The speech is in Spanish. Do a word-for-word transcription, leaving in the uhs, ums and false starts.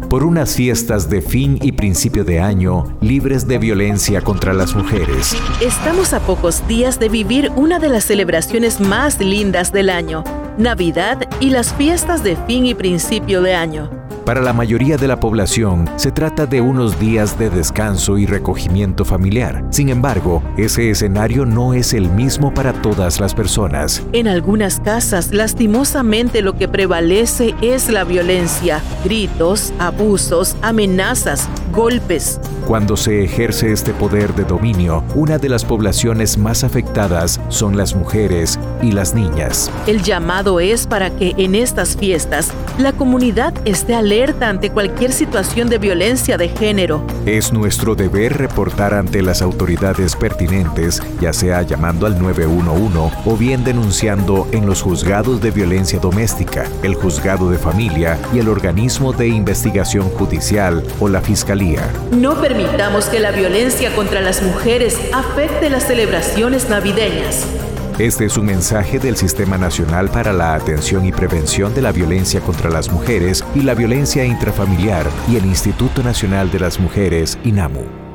por unas fiestas de fin y principio de año libres de violencia contra las mujeres. Estamos a pocos días de vivir una de las celebraciones más lindas del año, Navidad y las fiestas de fin y principio de año. Para la mayoría de la población, se trata de unos días de descanso y recogimiento familiar. Sin embargo, ese escenario no es el mismo para todas las personas. En algunas casas, lastimosamente, lo que prevalece es la violencia, gritos, abusos, amenazas, golpes. Cuando se ejerce este poder de dominio, una de las poblaciones más afectadas son las mujeres y las niñas. El llamado es para que en estas fiestas la comunidad esté alerta ante cualquier situación de violencia de género. Es nuestro deber reportar ante las autoridades pertinentes, ya sea llamando al nueve uno uno o bien denunciando en los juzgados de violencia doméstica, el juzgado de familia y el organismo de investigación judicial o la fiscalía. No permitamos que la violencia contra las mujeres afecte las celebraciones navideñas. Este es un mensaje del Sistema Nacional para la Atención y Prevención de la Violencia contra las Mujeres y la Violencia Intrafamiliar y el Instituto Nacional de las Mujeres, INAMU.